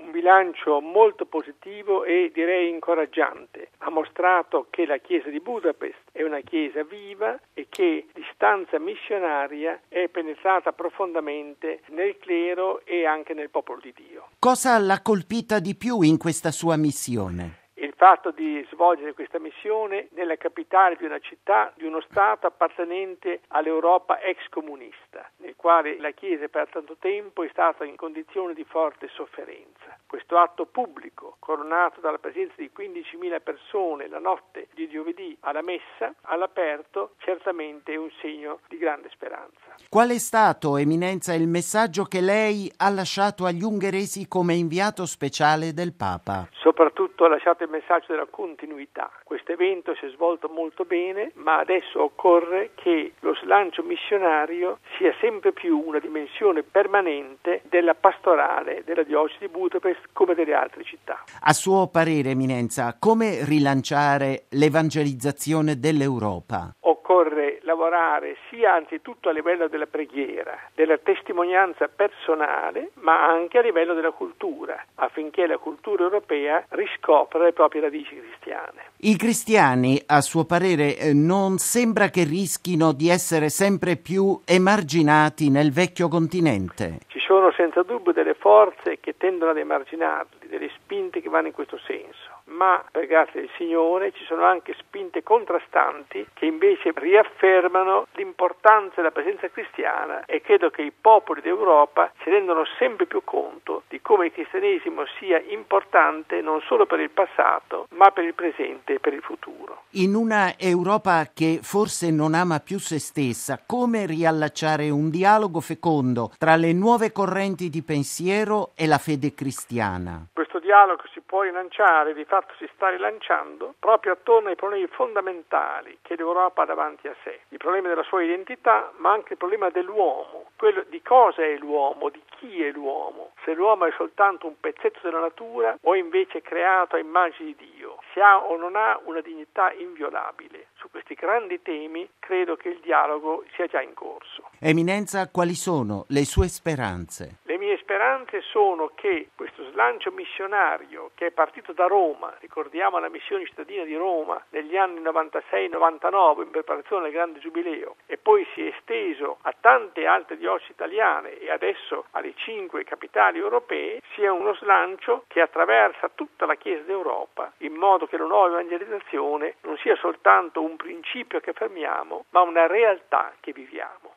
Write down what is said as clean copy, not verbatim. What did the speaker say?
un bilancio molto positivo e direi incoraggiante. Ha mostrato che la Chiesa di Budapest è una Chiesa viva e che l'istanza missionaria è penetrata profondamente nel clero e anche nel popolo di Dio. Cosa l'ha colpita di più in questa sua missione? Il fatto di svolgere questa missione nella capitale di una città, di uno Stato appartenente all'Europa ex comunista, nel quale la Chiesa per tanto tempo è stata in condizioni di forte sofferenza. Questo atto pubblico, coronato dalla presenza di 15.000 persone la notte di giovedì alla messa, all'aperto, certamente è un segno di grande speranza. Qual è stato, Eminenza, il messaggio che lei ha lasciato agli ungheresi come inviato speciale del Papa? Soprattutto ha lasciato il messaggio della continuità. Questo evento si è svolto molto bene, ma adesso occorre che lo slancio missionario sia sempre più una dimensione permanente della pastorale della diocesi di Budapest come delle altre città. A suo parere, Eminenza, come rilanciare l'evangelizzazione dell'Europa? Occorre lavorare sia anzitutto a livello della preghiera, della testimonianza personale, ma anche a livello della cultura, affinché la cultura europea riscopra le proprie radici cristiane. I cristiani, a suo parere, non sembra che rischino di essere sempre più emarginati nel vecchio continente? Ci sono senza dubbio delle forze che tendono ad emarginarli, delle spinte che vanno in questo senso. Ma per grazia del Signore ci sono anche spinte contrastanti che invece riaffermano l'importanza della presenza cristiana e credo che i popoli d'Europa si rendono sempre più conto di come il cristianesimo sia importante non solo per il passato ma per il presente e per il futuro. In una Europa che forse non ama più se stessa, come riallacciare un dialogo fecondo tra le nuove correnti di pensiero e la fede cristiana? Questo dialogo si può rilanciare, di fatto si sta rilanciando, proprio attorno ai problemi fondamentali che l'Europa ha davanti a sé. Il problema della sua identità, ma anche il problema dell'uomo, quello di cosa è l'uomo, di chi è l'uomo, se l'uomo è soltanto un pezzetto della natura o invece creato a immagine di Dio, se ha o non ha una dignità inviolabile. Su questi grandi temi credo che il dialogo sia già in corso. Eminenza, quali sono le sue speranze? Le mie speranze sono che questo slancio missionario che è partito da Roma, ricordiamo la missione cittadina di Roma negli anni 96-99 in preparazione al grande giubileo e poi si è esteso a tante altre diocesi italiane e adesso alle 5 capitali europee, sia uno slancio che attraversa tutta la Chiesa d'Europa in modo che la nuova evangelizzazione non sia soltanto un principio che affermiamo ma una realtà che viviamo.